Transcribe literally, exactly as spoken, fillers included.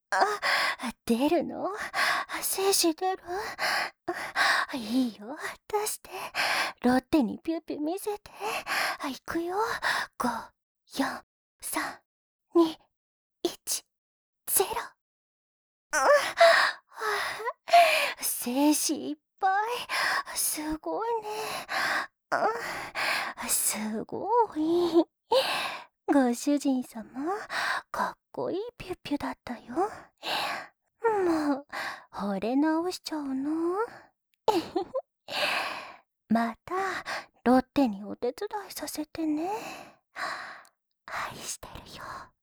あ、出るの？精子出る？いいよ、出して。ロッテにピューピュー見せて。あ、いくよ。ご、よん、さん、に、いち、ゼロ。精子いっぱい。すごいね。すごい。ご主人様、かっこいいピュピュだったよ。もう、惚れ直しちゃうの？また、ロッテにお手伝いさせてね。愛してるよ。